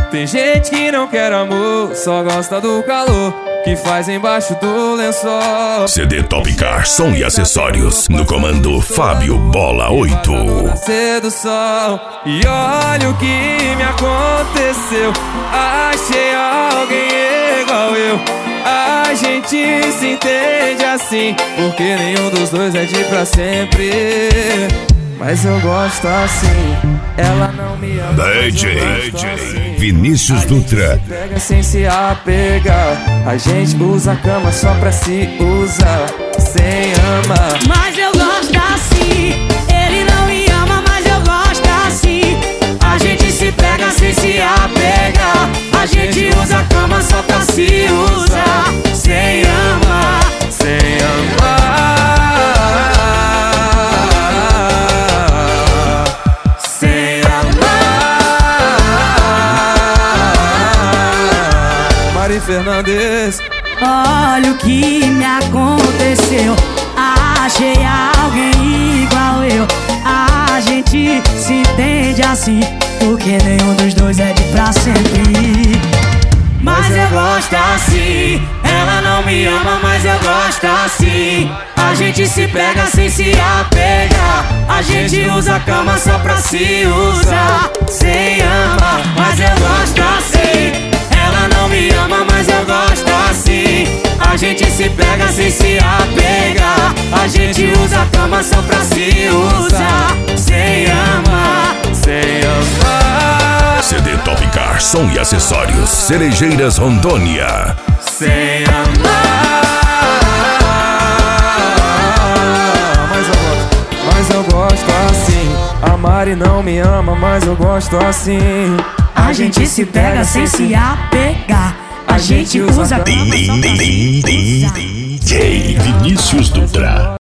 Tem gente que não quer amor, só gosta do calor que faz embaixo do lençol. CD Topcar, som e acessórios. No comando Fábio Bola 8. Nascer do sol. E olha o que me aconteceu. Achei alguém igual eu. A gente se entende assim, porque nenhum dos dois é de pra sempre. Mas eu gosto assim. Ela não me ama, DJ assim. Vinícius Dutra. Se pega sem se apegar. A gente usa a cama só pra se usar, sem amar. Mas eu gosto assim. Ele não me ama, mas eu gosto assim. A gente se pega sem se apegar. A gente usa a cama só pra se usar, sem amar, sem amar. sem amar. Mari Fernandes. Olha o que me aconteceu. Achei alguém igual eu. A gente se entende assim, porque nenhum dos dois é de pra sempre. Mas eu gosto assim. Ela não me ama, mas eu gosto assim. A gente se pega sem se apegar. A gente usa a cama só pra se usar, sem amar. Mas eu gosto assim. Ela não me ama, mas eu gosto assim. A gente se pega sem se apegar. A gente usa a cama só pra se usar, sem amar, sem amar. CD Topcar, som e acessórios. Cerejeiras Rondônia. Sem amar. Mas eu gosto assim. A Mari não me ama, mas eu gosto assim. A gente se pega sem se apegar. A gente usa a cama só pra se usar. DJ Vinícius Dutra.